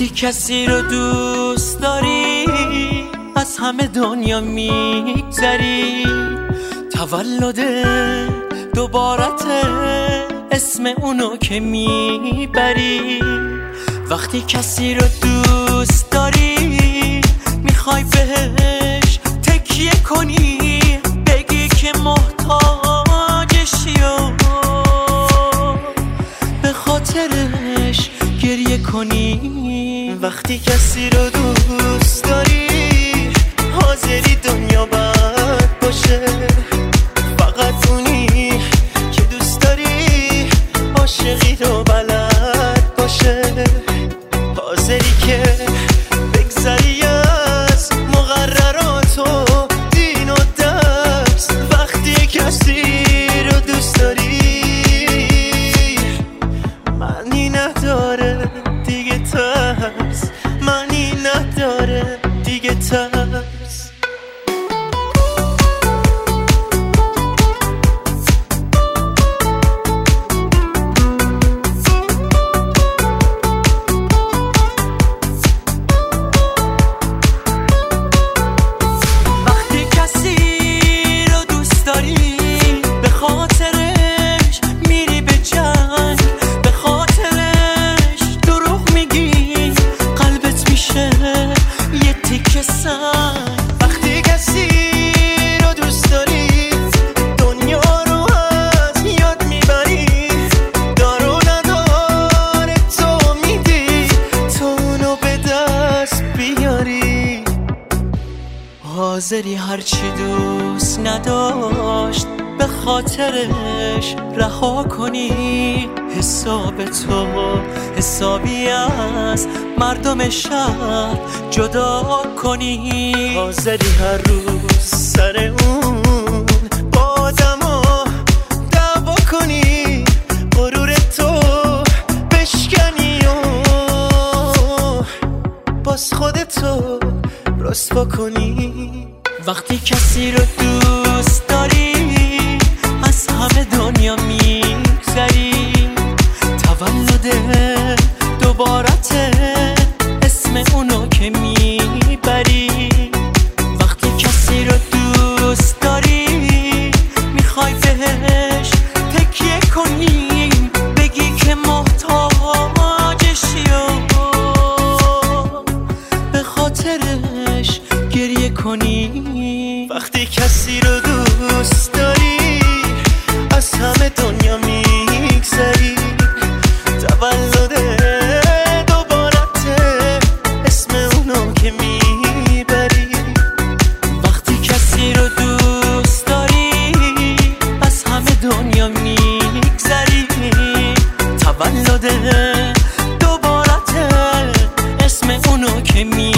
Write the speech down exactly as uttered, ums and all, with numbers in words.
وقتی کسی رو دوست داری از همه دنیا میگذری، تولد دوبارته اسم اونو که میبری. وقتی کسی رو دوست داری میخوای بهش تکیه کنی، بگی که محتاجشی و به خاطرش گریه کنی. وقتی کسی رو دوست داری حاضری دنیا بد باشه، فقط اونی که دوست داری عاشقی رو بلد باشه، حاضری که بگذری از مقررات و دین و درس. وقتی کسی رو دوست داری معنی نداره دیگه ترس، معنی نداره دیگه ترس. وقتی کسی رو دوست داری دنیا رو از یاد میبری، دار و ندار تو میدی تو اونو به دست بیاری، حاضری هرچی دوست نداشت به خاطرش رها کنی. حساب تو حسابی از مردم شهر جدا کنی، حاضری هر روز سر اون با آدما دعوا کنی، غرور تو بشکنی و باز خودتو رسوا کنی. وقتی کسی رو دوست داری از همه دنیا میگذری، تولد دوبارته اسم اونو که میبری. وقتی کسی رو دوست داری میخوای بهش تکیه کنی، بگی که محتاجشی و به خاطرش گریه کنی. وقتی کسی رو دوست داری از همه دنیا میگذری، تولد دوبارته اسم اونو که میبری. وقتی کسی رو دوست داری از همه دنیا میگذری، تولد دوبارته اسم اونو که میبری.